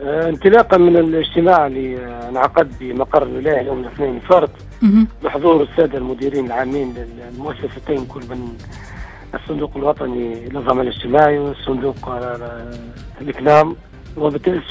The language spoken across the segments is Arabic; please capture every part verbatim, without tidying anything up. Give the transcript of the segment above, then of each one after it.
انطلاقا من الاجتماع اللي انعقد بمقر الولاية يوم الاثنين الفارط بحضور السادة المديرين العامين للمؤسستين، كل من الصندوق الوطني للنظام الاجتماعي والصندوق الإكنام، وبالتالي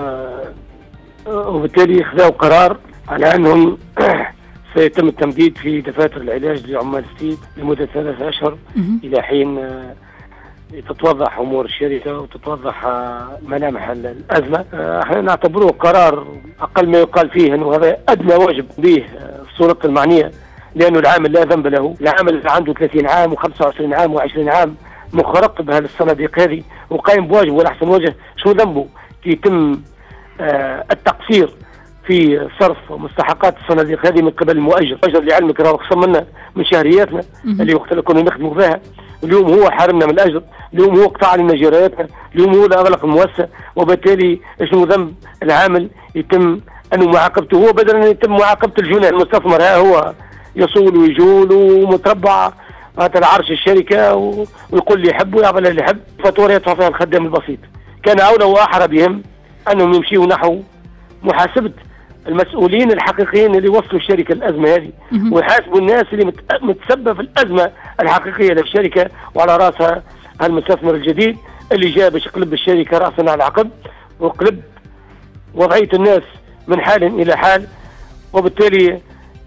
وبالتالي خذوا قرار على أنهم سيتم التمديد في دفاتر العلاج لعمال ستيد لمدة ثلاثة أشهر إلى حين تتوضح أمور الشركة وتتوضح ملامح الأزمة. احنا نعتبروه قرار أقل ما يقال فيه أنه هذا أدنى واجب به السلطة المعنية، لأنه العامل لا ذنب له. العامل اللي عنده ثلاثين عام وخمسة وعشرين عام وعشرين عام مخرق بهالصناديق هذه وقايم بواجبه ولا أحسن وجه، شو ذنبه يتم آه التقصير في صرف مستحقات الصناديق هذه من قبل المؤجر؟ المؤجر لعلمك راه خصم منا من شهرياتنا اللي وقت اللي كنا نخدموا فيها. اليوم هو حارمنا من الأجر، اليوم هو قطع لنا جراياتنا، اليوم هو أغلق المؤسسة، وبالتالي شنو ذنب العامل يتم أنه معاقبته هو بدل أن يتم معاقبة الجناح المستثمر؟ ها هو يصول ويجول ومتربع هذا العرش الشركة ويقول لي يحب ويعمل اللي يحب، فاتورة يدفع فيها الخدام البسيط. كان أولى وأحرى بهم أنهم يمشيوا نحو محاسبة المسؤولين الحقيقيين اللي وصلوا الشركة الأزمة هذه، ويحاسبوا الناس اللي متسبب في الأزمة الحقيقية للشركة، وعلى رأسها المستثمر الجديد اللي جاء باش يقلب الشركة رأسا على عقب وقلب وضعية الناس من حال إلى حال. وبالتالي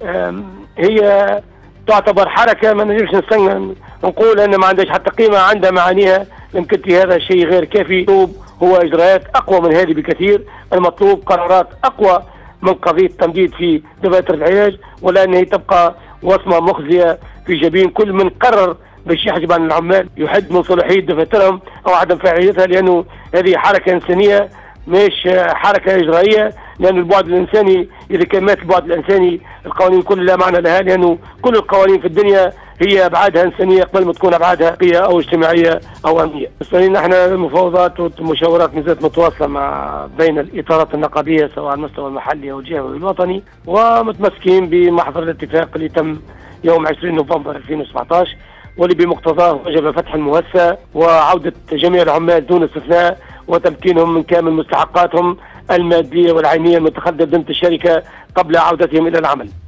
هي تعتبر حركة ما نجمش نستنى نقول أن ما عندهاش حتى قيمة، عندها معانيها. يمكن هذا الشيء غير كافي. المطلوب هو إجراءات أقوى من هذه بكثير، المطلوب قرارات أقوى من قضية تمديد في دفاتر العلاج، ولا أن هي تبقى وصمة مخزية في جبين كل من قرر باش يحجب عن العمال يحد من صلاحية دفاترهم أو عدم فاعليتها، لأنه هذه حركة إنسانية مش حركة إجرائية. لأن البعد الإنساني إذا كان مات البعد الإنساني القوانين كلها لا معنى لها، لأنه كل القوانين في الدنيا هي أبعادها إنسانية قبل ما تكون أبعادها قية أو اجتماعية أو أمنية. بالنسبة احنا المفاوضات والمشاورات مازالت متواصلة مع بين الإطارات النقابية سواء على المستوى المحلي أو الجهوي والوطني، ومتمسكين بمحضر الاتفاق اللي تم يوم عشرين نوفمبر ألفين وسبعطاش، واللي بمقتضاه وجب فتح المؤسسة وعودة جميع العمال دون استثناء وتمكينهم من كامل مستحقاتهم المادية والعينية المتخذة ضمن الشركة قبل عودتهم إلى العمل.